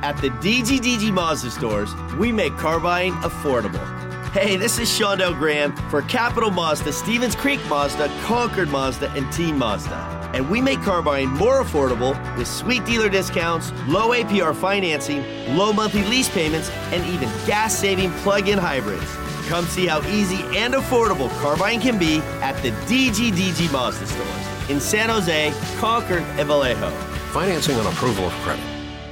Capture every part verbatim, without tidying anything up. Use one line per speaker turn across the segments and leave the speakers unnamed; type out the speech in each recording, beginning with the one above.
At the D G D G Mazda stores, we make car buying affordable. Hey, this is Shondell Graham for Capital Mazda, Stevens Creek Mazda, Concord Mazda, and Team Mazda. And we make car buying more affordable with sweet dealer discounts, low A P R financing, low monthly lease payments, and even gas-saving plug-in hybrids. Come see how easy and affordable car buying can be at the D G D G Mazda stores in San Jose, Concord, and Vallejo.
Financing on approval of credit.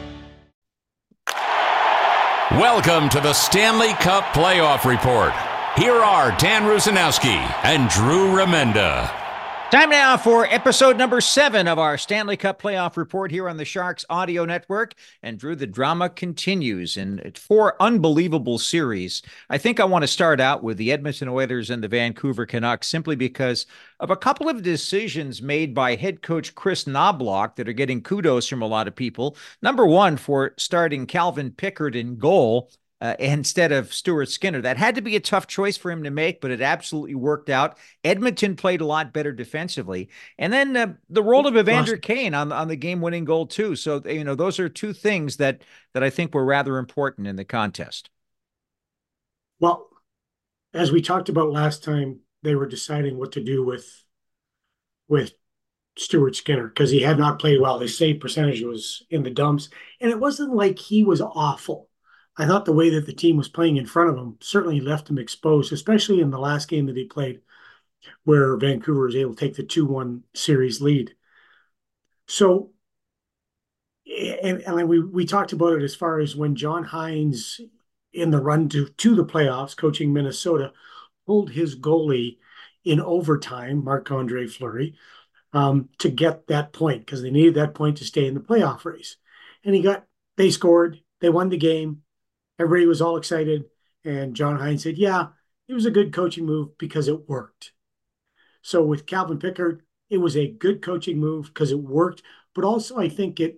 Welcome to the Stanley Cup Playoff Report. Here are Dan Rusanowski and Drew Remenda.
Time now for episode number seven of our Stanley Cup Playoff Report here on the Sharks Audio Network. And Drew, the drama continues in four unbelievable series. I think I want to start out with the Edmonton Oilers and the Vancouver Canucks simply because of a couple of decisions made by head coach Chris Knoblauch that are getting kudos from a lot of people. Number one, for starting Calvin Pickard in goal Uh, instead of Stuart Skinner. That had to be a tough choice for him to make, but it absolutely worked out. Edmonton played a lot better defensively. And then uh, the role of Evander Kane on, on the game-winning goal, too. So, you know, those are two things that, that I think were rather important in the contest.
Well, as we talked about last time, they were deciding what to do with, with Stuart Skinner because he had not played well. His save percentage was in the dumps. And it wasn't like he was awful. I thought the way that the team was playing in front of him certainly left him exposed, especially in the last game that he played, where Vancouver was able to take the two one series lead. So, and, and we, we talked about it as far as when John Hynes, in the run to, to the playoffs, coaching Minnesota, pulled his goalie in overtime, Marc-Andre Fleury, um, to get that point, because they needed that point to stay in the playoff race. And he got, they scored, they won the game. Everybody was all excited, and John Hynes said, yeah, it was a good coaching move because it worked. So with Calvin Pickard, it was a good coaching move because it worked, but also I think it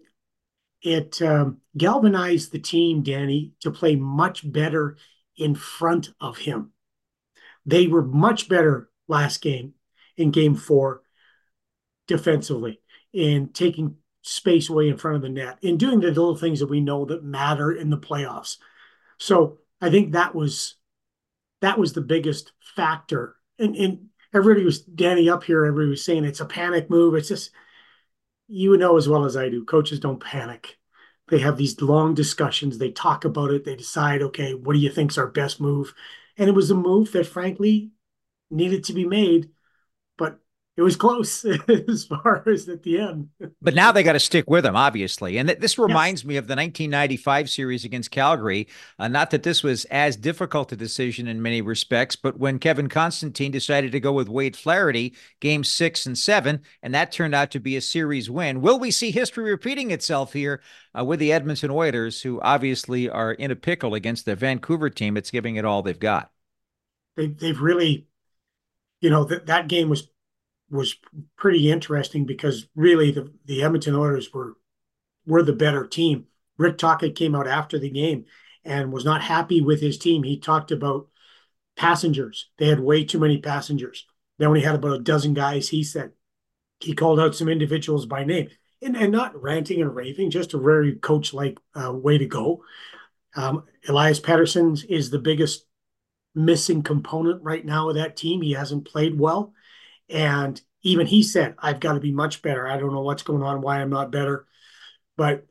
it um, galvanized the team, Danny, to play much better in front of him. They were much better last game, in game four, defensively, in taking space away in front of the net, in doing the little things that we know that matter in the playoffs. So I think that was that was the biggest factor. And, and everybody was, Danny up here, everybody was saying it's a panic move. It's just, you know as well as I do, coaches don't panic. They have these long discussions. They talk about it. They decide, okay, what do you think's our best move? And it was a move that, frankly, needed to be made, but it was close as far as at the end.
But now they got to stick with him, obviously. And th- this reminds yes. me of the nineteen ninety-five series against Calgary. Uh, not that this was as difficult a decision in many respects, but when Kevin Constantine decided to go with Wade Flaherty, game six and seven, and that turned out to be a series win. Will we see history repeating itself here uh, with the Edmonton Oilers, who obviously are in a pickle against the Vancouver team? It's giving it all they've got.
They, they've really, you know, that that game was was pretty interesting because really the, the Edmonton Oilers were were the better team. Rick Tocchet came out after the game and was not happy with his team. He talked about passengers. They had way too many passengers. They only had about a dozen guys, he said. He called out some individuals by name. And, and not ranting and raving, just a very coach-like uh, way to go. Um, Elias Pettersson is the biggest missing component right now of that team. He hasn't played well. And even he said, I've got to be much better. I don't know what's going on, why I'm not better. But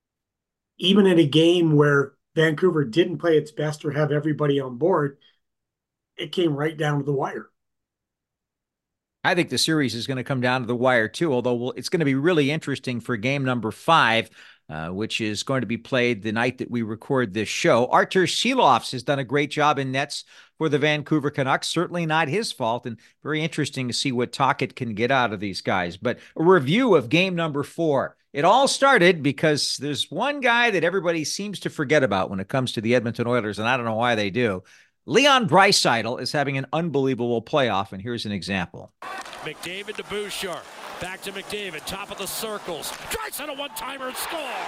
even in a game where Vancouver didn't play its best or have everybody on board, it came right down to the wire.
I think the series is going to come down to the wire, too, although we'll, it's going to be really interesting for game number five, uh, which is going to be played the night that we record this show. Artur Silovs has done a great job in nets for the Vancouver Canucks. Certainly not his fault, and very interesting to see what Tocchet can get out of these guys. But a review of game number four. It all started because there's one guy that everybody seems to forget about when it comes to the Edmonton Oilers, and I don't know why they do. Leon Draisaitl is having an unbelievable playoff, and here's an example.
McDavid to Bouchard. Back to McDavid, top of the circles. Draisaitl one-timer and score.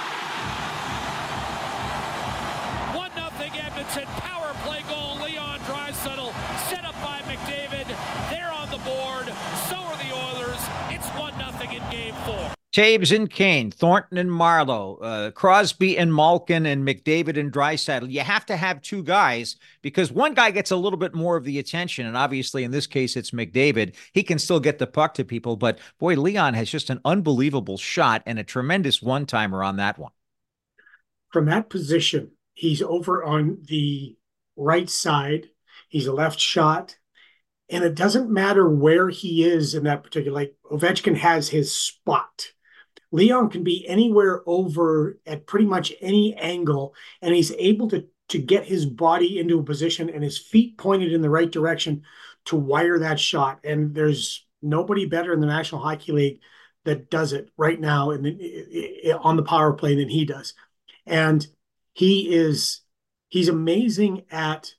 one nothing Edmonton power play goal. Leon Draisaitl set up by McDavid. They're on the board. So are the Oilers. It's one nothing in game four.
Taves and Kane, Thornton and Marlowe, uh, Crosby and Malkin, and McDavid and Draisaitl. You have to have two guys because one guy gets a little bit more of the attention, and obviously in this case it's McDavid. He can still get the puck to people, but boy, Leon has just an unbelievable shot and a tremendous one-timer on that one.
From that position, he's over on the right side. He's a left shot. And it doesn't matter where he is in that particular, like Ovechkin has his spot. Leon can be anywhere over at pretty much any angle, and he's able to, to get his body into a position and his feet pointed in the right direction to wire that shot. And there's nobody better in the National Hockey League that does it right now in the, on the power play than he does. And he is, he's amazing at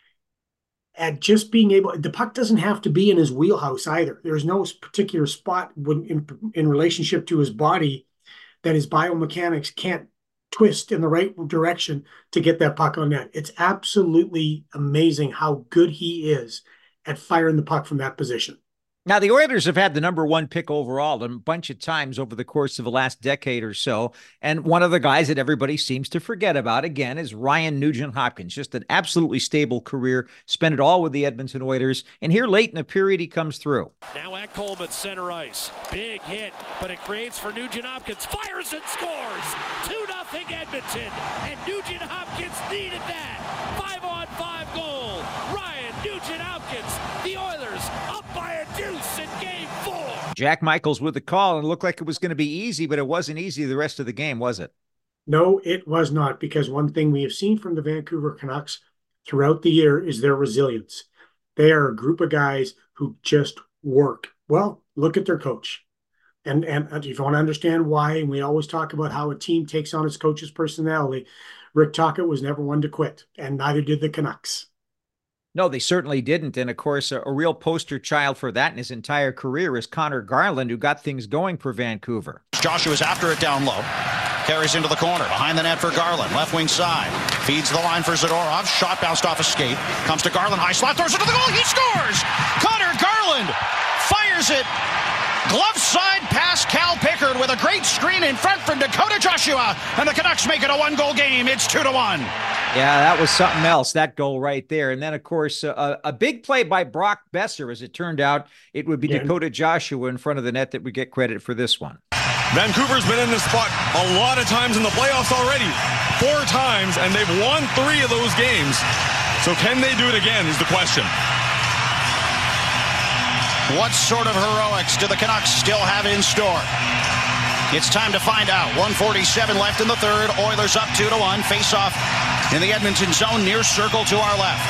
at just being able, the puck doesn't have to be in his wheelhouse either. There's no particular spot when, in, in relationship to his body that his biomechanics can't twist in the right direction to get that puck on net. It's absolutely amazing how good he is at firing the puck from that position.
Now, the Oilers have had the number one pick overall a bunch of times over the course of the last decade or so. And one of the guys that everybody seems to forget about, again, is Ryan Nugent-Hopkins. Just an absolutely stable career, spent it all with the Edmonton Oilers. And here late in the period, he comes through.
Now at Coleman, center ice. Big hit, but it creates for Nugent-Hopkins. Fires and scores. two nothing Edmonton. And Nugent-Hopkins needed that. Five on five goal. Ryan Nugent-Hopkins. The Oilers up by a deuce in game four.
Jack Michaels with the call, and it looked like it was going to be easy, but it wasn't easy the rest of the game, was it?
No, it was not, because one thing we have seen from the Vancouver Canucks throughout the year is their resilience. They are a group of guys who just work. Well, look at their coach. And, and if you want to understand why, and we always talk about how a team takes on its coach's personality, Rick Tocchet was never one to quit, and neither did the Canucks.
No, they certainly didn't. And of course, a, a real poster child for that in his entire career is Connor Garland, who got things going for Vancouver.
Joshua's after it down low. Carries into the corner. Behind the net for Garland. Left wing side. Feeds the line for Zadorov. Shot bounced off a skate. Comes to Garland. High slot. Throws it to the goal. He scores! Connor Garland fires it. Glove side pass Cal Pickard with a great screen in front from Dakota Joshua. And the Canucks make it a one-goal game. It's two to one.
Yeah, that was something else, that goal right there. And then, of course, uh, a big play by Brock Besser. As it turned out, it would be yeah. Dakota Joshua in front of the net that would get credit for this one.
Vancouver's been in this spot a lot of times in the playoffs already. Four times, and they've won three of those games. So can they do it again is the question.
What sort of heroics do the Canucks still have in store? It's time to find out. one forty-seven left in the third. Oilers up two to one. Face off in the Edmonton zone, near circle to our left.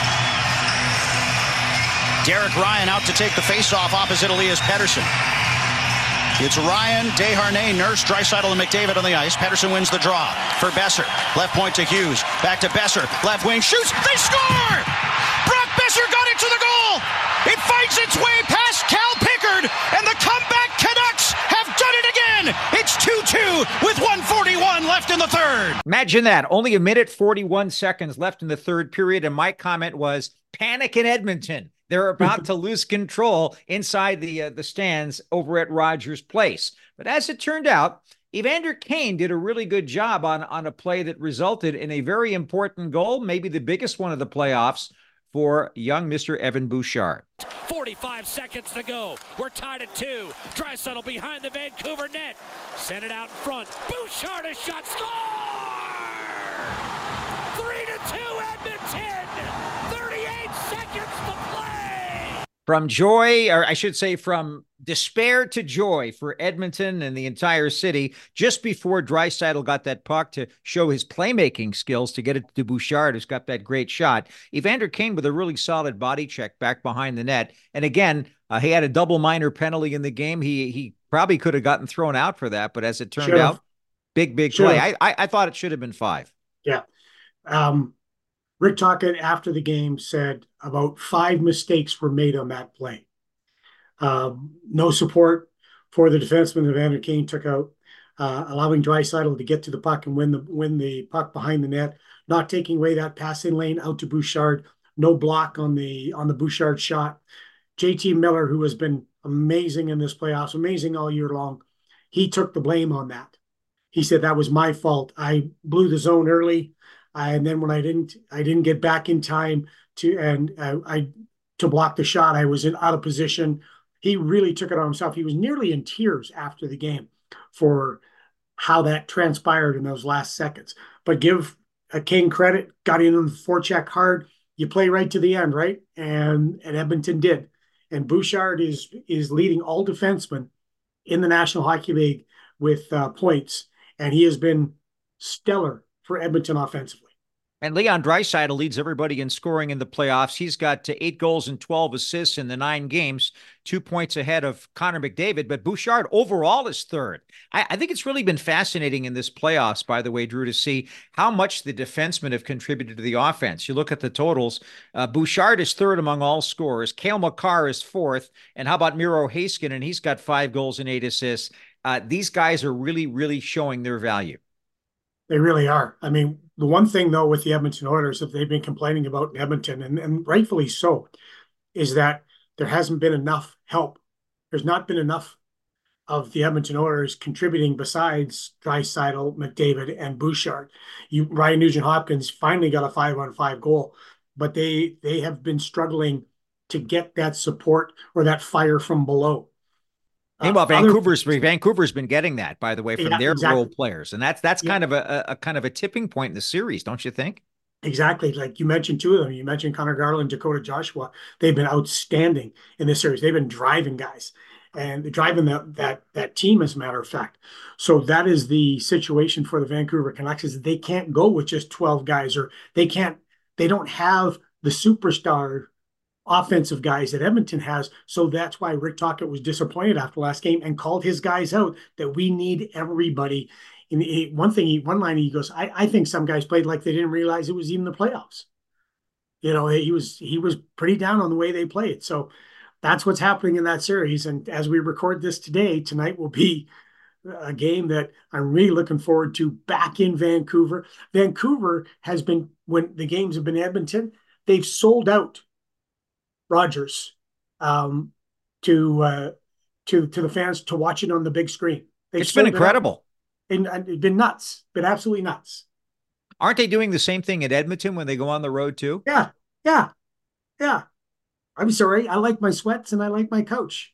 Derek Ryan out to take the face-off opposite Elias Pettersson. It's Ryan, Desharnais, Nurse, Draisaitl, and McDavid on the ice. Pettersson wins the draw for Besser. Left point to Hughes. Back to Besser. Left wing shoots. They score! Brock Besser got it to the goal. It finds its way past Cal Pickard, and the comeback Canucks have done it again. It's two two with one forty-one left in the third.
Imagine that. Only a minute, forty-one seconds left in the third period, and my comment was, panic in Edmonton. They're about to lose control inside the uh, the stands over at Rogers Place. But as it turned out, Evander Kane did a really good job on, on a play that resulted in a very important goal, maybe the biggest one of the playoffs for young Mister Evan Bouchard.
forty-five seconds to go. We're tied at two. Draisaitl behind the Vancouver net. Send it out in front. Bouchard a shot. Score! Three to two Edmonton. thirty-eight seconds to play.
From joy, or I should say from despair to joy for Edmonton and the entire city, just before Draisaitl got that puck to show his playmaking skills to get it to Bouchard, who's got that great shot. Evander Kane with a really solid body check back behind the net. And again, uh, he had a double minor penalty in the game. He he probably could have gotten thrown out for that, but as it turned
sure.
out, big, big
sure.
play. I, I I thought it should have been five.
Yeah. Um, Rick Tocchet, after the game, said about five mistakes were made on that play. Um, no support for the defenseman Evander Kane took out, uh, allowing Draisaitl to get to the puck and win the win the puck behind the net, not taking away that passing lane out to Bouchard, no block on the on the Bouchard shot. J T Miller, who has been amazing in this playoffs, amazing all year long, he took the blame on that. He said that was my fault. I blew the zone early, and then when I didn't, I didn't get back in time to and uh, I to block the shot. I was in out of position. He really took it on himself. He was nearly in tears after the game for how that transpired in those last seconds. But give a King credit, got in on the forecheck hard. You play right to the end, right? And and Edmonton did. And Bouchard is is leading all defensemen in the National Hockey League with uh, points, and he has been stellar for Edmonton offensively.
And Leon Draisaitl leads everybody in scoring in the playoffs. He's got eight goals and twelve assists in the nine games, two points ahead of Connor McDavid. But Bouchard overall is third. I, I think it's really been fascinating in this playoffs, by the way, Drew, to see how much the defensemen have contributed to the offense. You look at the totals. Uh, Bouchard is third among all scorers. Cale Makar is fourth. And how about Miro Heiskanen? He's got five goals and eight assists. Uh, these guys are really, really showing their value.
They really are. I mean, the one thing, though, with the Edmonton Oilers that they've been complaining about in Edmonton, and, and rightfully so, is that there hasn't been enough help. There's not been enough of the Edmonton Oilers contributing besides Draisaitl, McDavid, and Bouchard. You, Ryan Nugent-Hopkins finally got a five-on-five goal, but they they have been struggling to get that support or that fire from below.
Well, Vancouver's Other, Vancouver's been getting that, by the way, from
yeah,
their
exactly.
role players, and that's that's
yeah.
kind of a, a kind of a tipping point in the series, don't you think?
Exactly. Like you mentioned two of them. You mentioned Connor Garland, Dakota Joshua. They've been outstanding in this series. They've been driving guys and driving that that that team, as a matter of fact. So that is the situation for the Vancouver Canucks, is they can't go with just twelve guys, or they can't. They don't have the superstar offensive guys that Edmonton has. So that's why Rick Tocchet was disappointed after last game and called his guys out, that we need everybody. In the, one thing, he, one line he goes, I, I think some guys played like they didn't realize it was even the playoffs. You know, he was he was pretty down on the way they played. So that's what's happening in that series. And as we record this today, tonight will be a game that I'm really looking forward to back in Vancouver. Vancouver has been, when the games have been in Edmonton, they've sold out Rogers um, to uh, to to the fans to watch it on the big screen. They've
it's been incredible.
It and, and it's been nuts. Been absolutely nuts.
Aren't they doing the same thing at Edmonton when they go on the road too?
Yeah, yeah, yeah. I'm sorry. I like my sweats and I like my couch.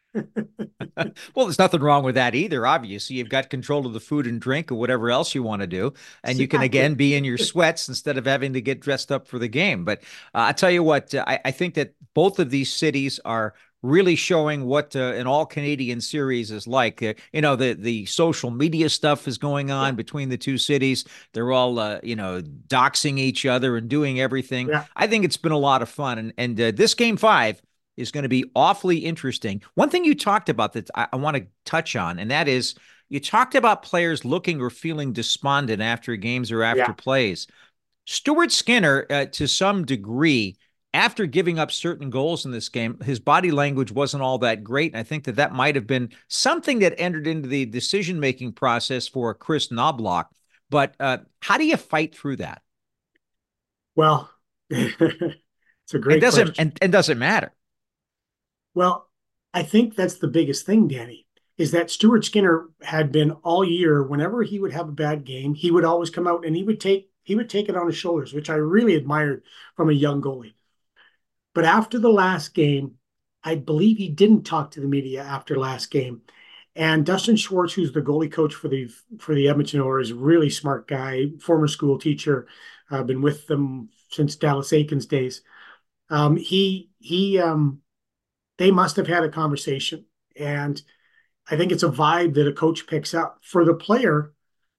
Well, there's nothing wrong with that either. Obviously, you've got control of the food and drink or whatever else you want to do. And you can, again, be in your sweats instead of having to get dressed up for the game. But uh, I tell you what, uh, I, I think that both of these cities are really showing what uh, an all-Canadian series is like. Uh, you know, the the social media stuff is going on between the two cities. They're all, uh, you know, doxing each other and doing everything.
Yeah.
I think it's been a lot of fun. And, and uh, this game five is going to be awfully interesting. One thing you talked about that I, I want to touch on, and that is you talked about players looking or feeling despondent after games or after
yeah.
plays. Stuart Skinner, uh, to some degree, after giving up certain goals in this game, his body language wasn't all that great. And I think that that might have been something that entered into the decision-making process for Chris Knoblauch. But uh, how do you fight through that?
Well, it's a great
it doesn't,
question.
And, and does it matter?
Well, I think that's the biggest thing, Danny, is that Stuart Skinner had been all year, whenever he would have a bad game, he would always come out and he would take he would take it on his shoulders, which I really admired from a young goalie. But after the last game, I believe he didn't talk to the media after last game. And Dustin Schwartz, who's the goalie coach for the for the Edmonton Oilers, really smart guy, former school teacher, uh, been with them since Dallas Aikens days. Um, he he um, they must have had a conversation, and I think it's a vibe that a coach picks up. For the player,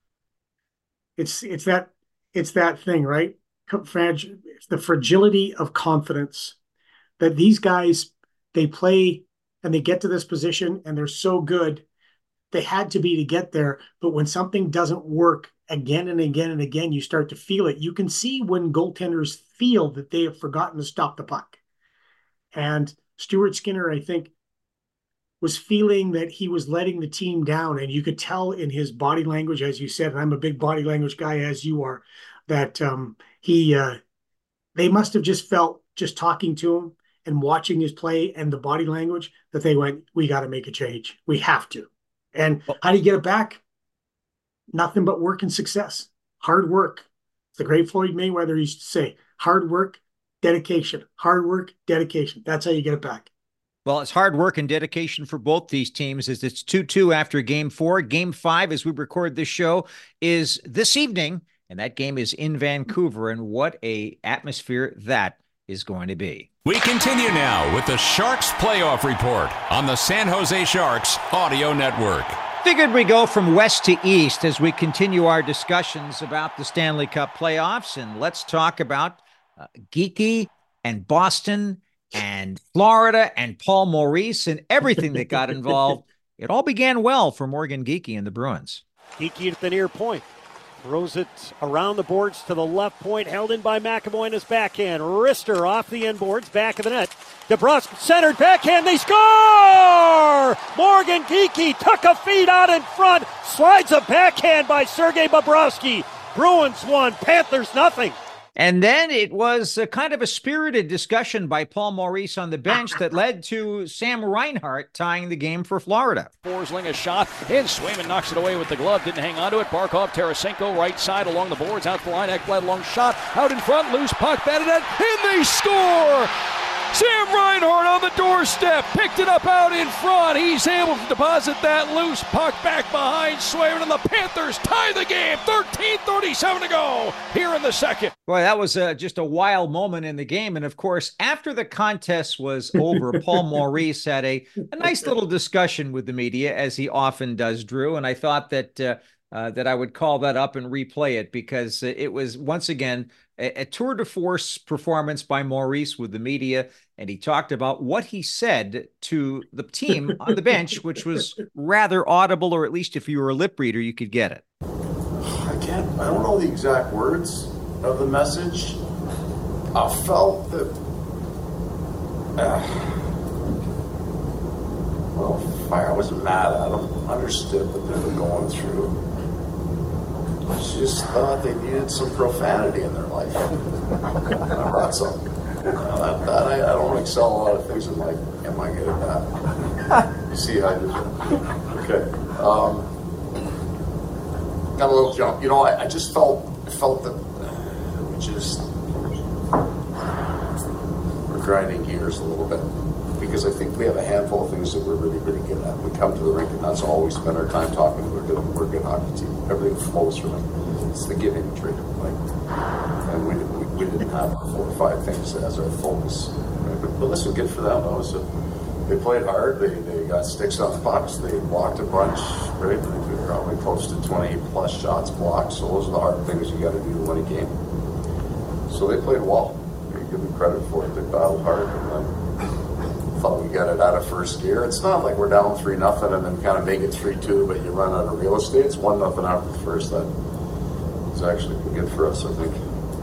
it's it's that it's that thing, right? It's the fragility of confidence that these guys, they play and they get to this position and they're so good. They had to be to get there. But when something doesn't work again and again and again, you start to feel it. You can see when goaltenders feel that they have forgotten to stop the puck. And Stuart Skinner, I think, was feeling that he was letting the team down. And you could tell in his body language, as you said, and I'm a big body language guy, as you are, that um, he, uh, they must have just felt, just talking to him and watching his play and the body language, that they went, we got to make a change. We have to. And how do you get it back? Nothing but work and success. Hard work. The great Floyd Mayweather used to say, hard work, dedication. Hard work, dedication. That's how you get it back.
Well, it's hard work and dedication for both these teams as it's two two after game four. Game five, as we record this show, is this evening, and that game is in Vancouver, and what a atmosphere that is going to be.
We continue now with the Sharks Playoff Report on the San Jose Sharks Audio Network.
Figured we go from west to east as we continue our discussions about the Stanley Cup playoffs, and let's talk about uh, Geekie and Boston and Florida and Paul Maurice and everything that got involved. It all began well for Morgan Geekie and the Bruins.
Geekie at the near point. Throws it around the boards to the left point, held in by McAvoy in his backhand. Rister off the end boards, back of the net. DeBrusk centered backhand, they score! Morgan Geekie took a feed out in front, slides a backhand by Sergei Bobrovsky. Bruins won, Panthers nothing.
And then it was a kind of a spirited discussion by Paul Maurice on the bench that led to Sam Reinhart tying the game for Florida.
Forsling a shot, and Swayman knocks it away with the glove. Didn't hang on to it. Barkov, Tarasenko, right side along the boards, out the line. Ekblad, long shot, out in front, loose puck, batted net, and they score! Sam Reinhart on the doorstep, picked it up out in front. He's able to deposit that loose puck back behind Swayman, and the Panthers tie the game. thirteen thirty-seven to go here in the second.
Boy, that was uh, just a wild moment in the game. And of course, after the contest was over, Paul Maurice had a, a nice little discussion with the media, as he often does, Drew. And I thought that uh, uh, that I would call that up and replay it, because it was, once again, a, a tour de force performance by Maurice with the media. And he talked about what he said to the team on the bench, which was rather audible, or at least if you were a lip reader, you could get it.
I can't, I don't know the exact words of the message. I felt that, uh, well, I wasn't mad at them, understood what they were going through. I just thought they needed some profanity in their life. I brought some. You know, that, that, I, I don't excel a lot of things in life. Am I good at that? You see how I did that? Okay. Um, got a little jump. You know, I, I just felt felt that we just we're grinding gears a little bit, because I think we have a handful of things that we're really, really good at. We come to the rink, and that's all we spend our time talking. We're good. We're a good hockey team. Everything flows from it. It's the giving and trading, like, and we, we we didn't have four or five things as our focus. Right? But, but listen, good for them though. So they played hard. They they got sticks on pucks. They blocked a bunch. Right? They were probably close to twenty plus shots blocked. So those are the hard things you got to do to win a game. So they played well. They give them credit for it. They battled hard. And then thought we got it out of first gear. It's not like we're down three nothing and then kind of make it three two, but you run out of real estate. It's one nothing after the first. That is actually good for us, I think.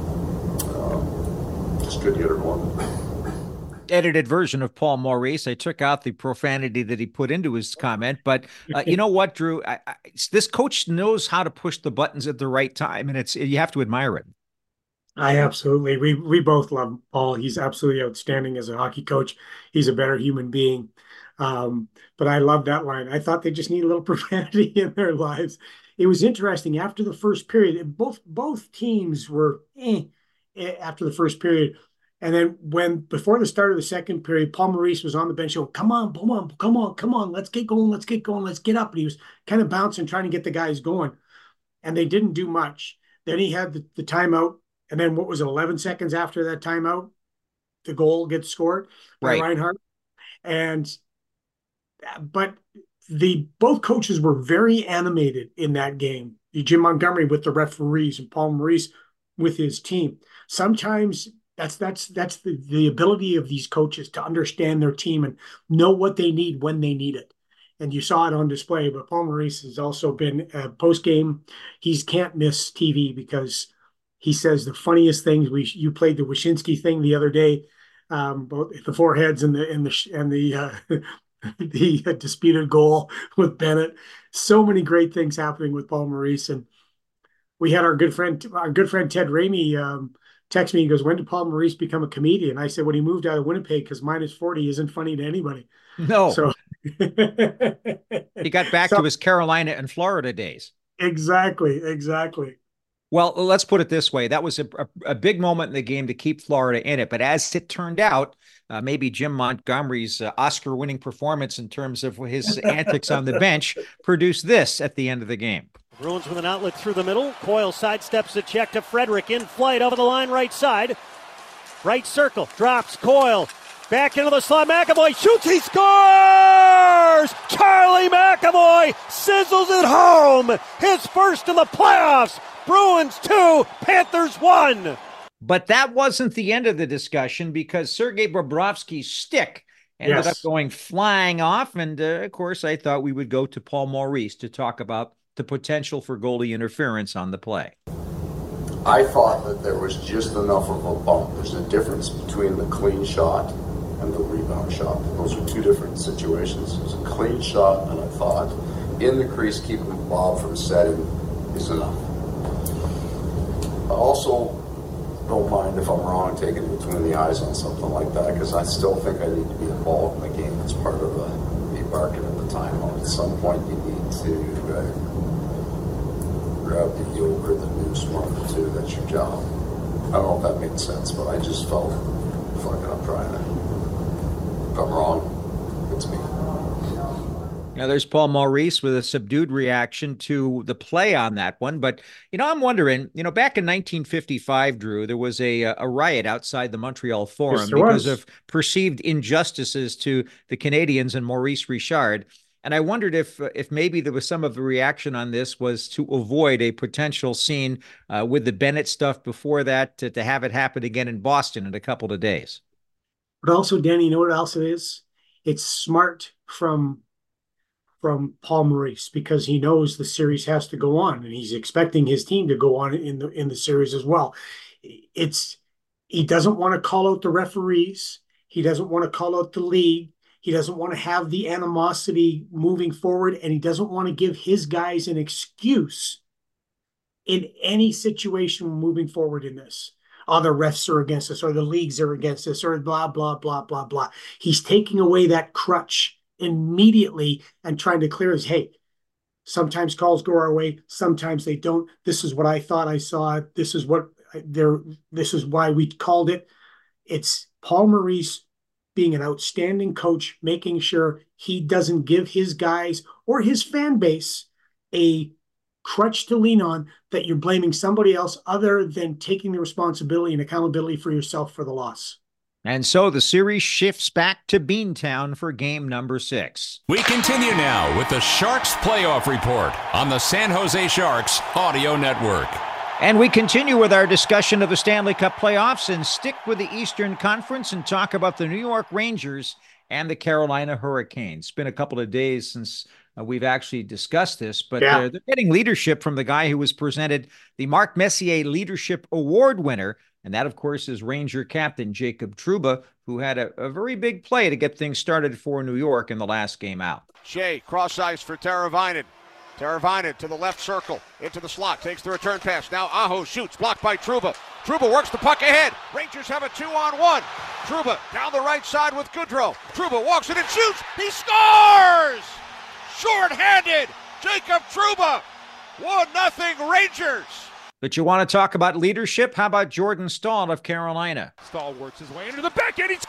Um, just good to get her one.
Edited version of Paul Maurice. I took out the profanity that he put into his comment, but uh, you know what, Drew? I, I, this coach knows how to push the buttons at the right time, and it's you have to admire it.
I absolutely. We we both love Paul. He's absolutely outstanding as a hockey coach. He's a better human being. Um, but I love that line. I thought they just need a little profanity in their lives. It was interesting after the first period. Both both teams were eh, eh, after the first period. And then when, before the start of the second period, Paul Maurice was on the bench. Going, come on, come on, come on, come on. Let's get going. Let's get going. Let's get up. And he was kind of bouncing, trying to get the guys going. And they didn't do much. Then he had the, the timeout. And then what was it, eleven seconds after that timeout, the goal gets scored by
Right.
Reinhart. And, but the, both coaches were very animated in that game. Jim Montgomery with the referees and Paul Maurice with his team. Sometimes That's that's that's the, the ability of these coaches to understand their team and know what they need when they need it. And you saw it on display. But Paul Maurice has also been uh, post game. He can't miss T V because he says the funniest things. We you played the Wyshynski thing the other day, um, both the foreheads and the and the and the uh, the disputed goal with Bennett. So many great things happening with Paul Maurice, and we had our good friend our good friend Ted Ramey. Um, Text me, he goes, when did Paul Maurice become a comedian? I said, when he moved out of Winnipeg, because minus forty isn't funny to anybody.
No.
So
He got back
so,
to his Carolina and Florida days.
Exactly, exactly.
Well, let's put it this way. That was a, a, a big moment in the game to keep Florida in it. But as it turned out, uh, maybe Jim Montgomery's uh, Oscar-winning performance in terms of his antics on the bench produced this at the end of the game.
Bruins with an outlet through the middle. Coyle sidesteps the check to Frederick. In flight over the line right side. Right circle. Drops. Coyle. Back into the slot. McAvoy shoots. He scores! Charlie McAvoy sizzles it home. His first in the playoffs. Bruins two, Panthers one.
But that wasn't the end of the discussion because Sergei Bobrovsky's stick ended yes. up going flying off. And, uh, of course, I thought we would go to Paul Maurice to talk about the potential for goalie interference on the play.
I thought that there was just enough of a bump. There's a difference between the clean shot and the rebound shot. Those are two different situations. It was a clean shot, and I thought in the crease, keeping Bob from setting is enough. I also don't mind if I'm wrong taking it between the eyes on something like that, because I still think I need to be involved in the game as part of the, the barking at the timeout. At some point, you need to uh, grab the yoke or the noose, one of the two. That's your job. I don't know if that makes sense, but I just felt fucking I'm trying to. If I'm wrong, it's me.
Now, there's Paul Maurice with a subdued reaction to the play on that one. But, you know, I'm wondering, you know, back in nineteen fifty-five, Drew, there was a a riot outside the Montreal Forum yes, because was. of perceived injustices to the Canadians and Maurice Richard. And I wondered if if maybe there was some of the reaction on this was to avoid a potential scene uh, with the Bennett stuff before that, to, to have it happen again in Boston in a couple of days.
But also, Danny, you know what else it is? It's smart from from Paul Maurice, because he knows the series has to go on and he's expecting his team to go on in the in the series as well. It's he doesn't want to call out the referees. He doesn't want to call out the league. He doesn't want to have the animosity moving forward, and he doesn't want to give his guys an excuse in any situation moving forward in this. Oh, the refs are against us, or the leagues are against us, or blah, blah, blah, blah, blah. He's taking away that crutch immediately and trying to clear his, hey, sometimes calls go our way, sometimes they don't. This is what I thought I saw. This is what they're, this is why we called it. It's Paul Maurice being an outstanding coach, making sure he doesn't give his guys or his fan base a crutch to lean on, that you're blaming somebody else other than taking the responsibility and accountability for yourself for the loss.
And so the series shifts back to Beantown for game number six.
We continue now with the Sharks Playoff Report on the San Jose Sharks Audio Network.
And we continue with our discussion of the Stanley Cup playoffs and stick with the Eastern Conference and talk about the New York Rangers and the Carolina Hurricanes. It's been a couple of days since uh, we've actually discussed this, but yeah. uh, they're getting leadership from the guy who was presented the Mark Messier Leadership Award winner. And that, of course, is Ranger captain Jacob Trouba, who had a, a very big play to get things started for New York in the last game out.
Shea, cross ice for Teravainen. Teravainen to the left circle, into the slot, takes the return pass. Now Aho shoots, blocked by Trouba. Trouba works the puck ahead. Rangers have a two-on-one. Trouba down the right side with Goodrow. Trouba walks it and shoots. He scores! Short-handed, Jacob Trouba. one nothing Rangers.
But you want to talk about leadership? How about Jordan Staal of Carolina?
Staal works his way into the backhand. He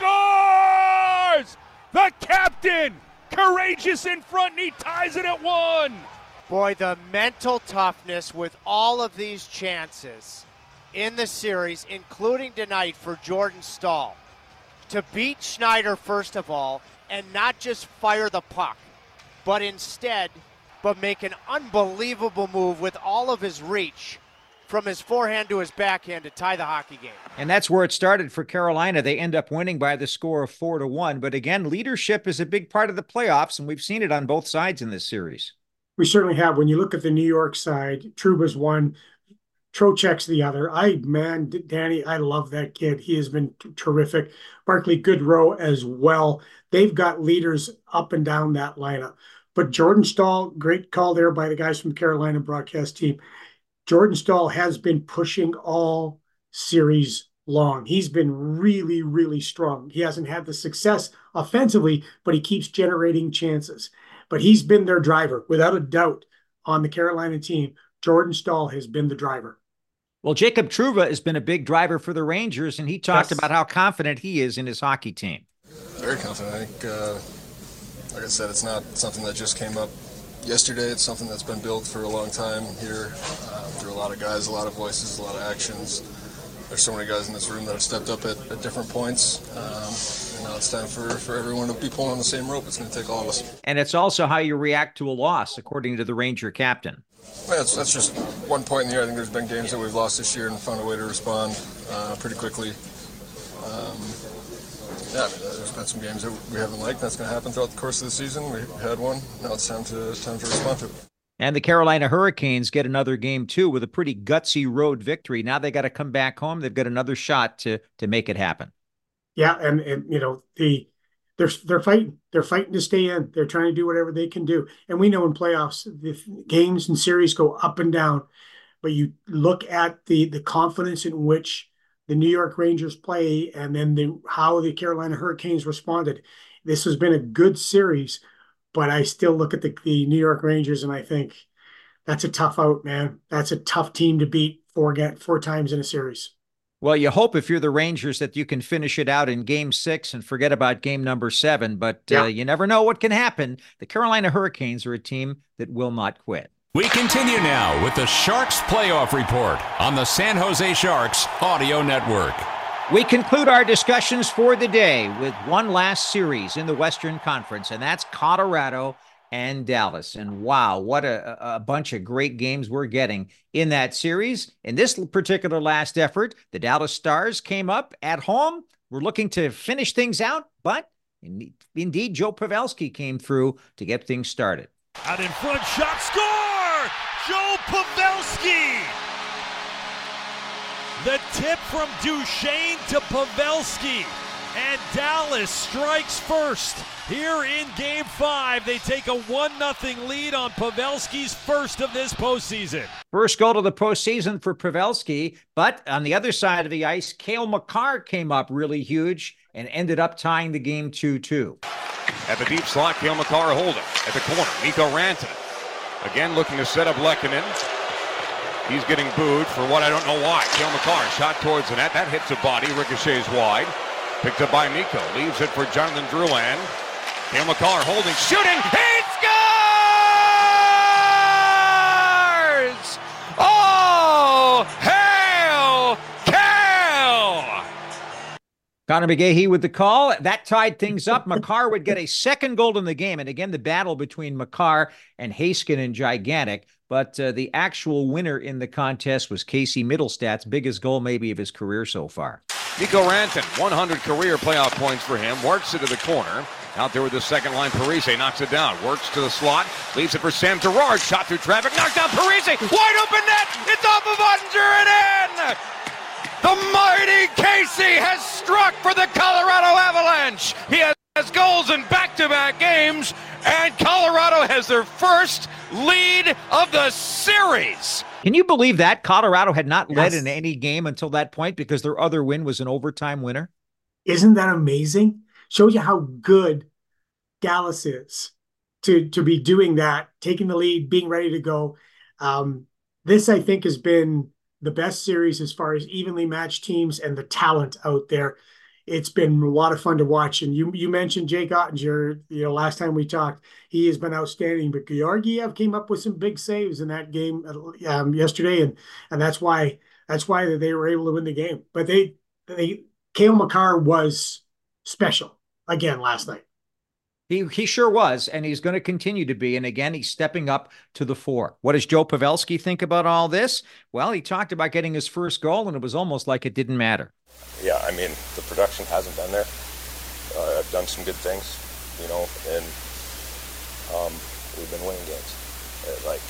scores! The captain, courageous in front, and he ties it at one.
Boy, the mental toughness with all of these chances in the series, including tonight for Jordan Staal, to beat Schneider first of all, and not just fire the puck, but instead, but make an unbelievable move with all of his reach from his forehand to his backhand to tie the hockey game.
And that's where it started for Carolina. They end up winning by the score of four to one. But again, leadership is a big part of the playoffs, and we've seen it on both sides in this series.
We certainly have. When you look at the New York side, Trouba's one, Trocheck's the other. I, man, Danny, I love that kid. He has been t- terrific. Barclay Goodrow as well. They've got leaders up and down that lineup. But Jordan Staal, great call there by the guys from Carolina broadcast team. Jordan Staal has been pushing all series long. He's been really, really strong. He hasn't had the success offensively, but he keeps generating chances. But he's been their driver, without a doubt, on the Carolina team. Jordan Staal has been the driver.
Well, Jacob Trouba has been a big driver for the Rangers, and he talked yes. about how confident he is in his hockey team.
Very confident. I think, uh, like I said, it's not something that just came up yesterday. It's something that's been built for a long time here, uh, through a lot of guys, a lot of voices, a lot of actions. There's so many guys in this room that have stepped up at, at different points. Um, and now it's time for, for everyone to be pulling on the same rope. It's going to take all of us.
And it's also how you react to a loss, according to the Ranger captain.
Well, that's, that's just one point in the year. I think there's been games that we've lost this year and found a way to respond uh, pretty quickly. Um, yeah, I mean, there's been some games that we haven't liked. That's going to happen throughout the course of the season. We had one. Now it's time to time to respond to it.
And the Carolina Hurricanes get another game, too, with a pretty gutsy road victory. Now they got to come back home. They've got another shot to to make it happen.
Yeah, and, and you know, the they're they're fighting. They're fighting to stay in. They're trying to do whatever they can do. And we know in playoffs, the games and series go up and down. But you look at the the confidence in which the New York Rangers play, and then the how the Carolina Hurricanes responded. This has been a good series. But I still look at the, the New York Rangers and I think that's a tough out, man. That's a tough team to beat four, four times in a series.
Well, you hope if you're the Rangers that you can finish it out in game six and forget about game number seven. But
yeah.
uh, you never know what can happen. The Carolina Hurricanes are a team that will not quit.
We continue now with the Sharks Playoff Report on the San Jose Sharks Audio Network.
We conclude our discussions for the day with one last series in the Western Conference, and that's Colorado and Dallas. And wow, what a, a bunch of great games we're getting in that series. In this particular last effort, the Dallas Stars came up at home. We're looking to finish things out, but in, indeed, Joe Pavelski came through to get things started.
Out in front, shot, score! Joe Pavelski! The tip from Duchesne to Pavelski, and Dallas strikes first. Here in Game five, they take a one nothing lead on Pavelski's first of this postseason.
First goal of the postseason for Pavelski, but on the other side of the ice, Cale Makar came up really huge and ended up tying the game two two.
At the deep slot, Cale Makar holding. At the corner, Mikko Rantanen. Again looking to set up Lehkonen. He's getting booed for what I don't know why. Cale Makar shot towards the net. That hits a body, ricochets wide. Picked up by Mikko. Leaves it for Jonathan Drouin. Cale Makar holding, shooting. He scores! Oh, hail Cale!
Connor McGahey with the call. That tied things up. Makar would get a second goal in the game. And again, the battle between Makar and Heiskanen gigantic. But uh, the actual winner in the contest was Casey Middlestad's biggest goal maybe of his career so far.
Mikko Rantanen, one hundred career playoff points for him. Works it to the corner. Out there with the second line, Parise knocks it down. Works to the slot. Leaves it for Sam Girard. Shot through traffic. Knocked down Parise. Wide open net. It's off of Ottinger and in. The mighty Casey has struck for the Colorado Avalanche. He has goals in back-to-back games, and Colorado has their first lead of the series.
Can you believe that? Colorado had not
yes.
led in any game until that point because their other win was an overtime winner.
Isn't that amazing? Shows you how good Dallas is to, to be doing that, taking the lead, being ready to go. Um, this, I think, has been the best series as far as evenly matched teams and the talent out there. It's been a lot of fun to watch. And you you mentioned Jake Ottinger, you know, last time we talked, he has been outstanding. But Georgiev came up with some big saves in that game um, yesterday, and and that's why that's why they were able to win the game. But they they Cale Makar was special again last night.
He he sure was, and he's going to continue to be. And again, he's stepping up to the fore. What does Joe Pavelski think about all this? Well, he talked about getting his first goal, and it was almost like it didn't matter.
Yeah, I mean, the production hasn't been there. Uh, I've done some good things, you know, and um, we've been winning games. It, like,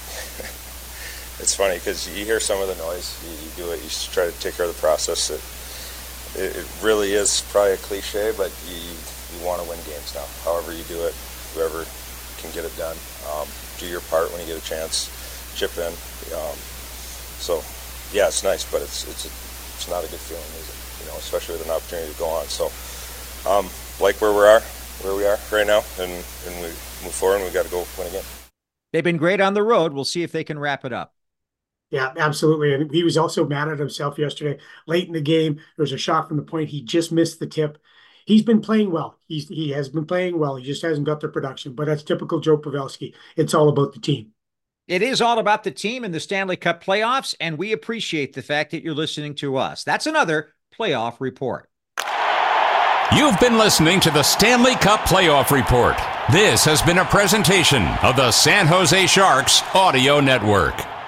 it's funny because you hear some of the noise, you, you do it, you just try to take care of the process. It, it, it really is probably a cliche, but you, you want to win games now. However you do it, whoever can get it done, um, do your part when you get a chance, chip in. Um, so, yeah, it's nice, but it's it's a, it's not a good feeling, is it? You know, especially with an opportunity to go on. So, um, like where we are, where we are right now, and, and we move forward, and we got to go win again.
They've been great on the road. We'll see if they can wrap it up.
Yeah, absolutely. And he was also mad at himself yesterday. Late in the game, there was a shot from the point. He just missed the tip. He's been playing well. He's, he has been playing well. He just hasn't got the production. But that's typical Joe Pavelski. It's all about the team.
It is all about the team in the Stanley Cup playoffs, and we appreciate the fact that you're listening to us. That's another Playoff Report.
You've been listening to the Stanley Cup Playoff Report. This has been a presentation of the San Jose Sharks Audio Network.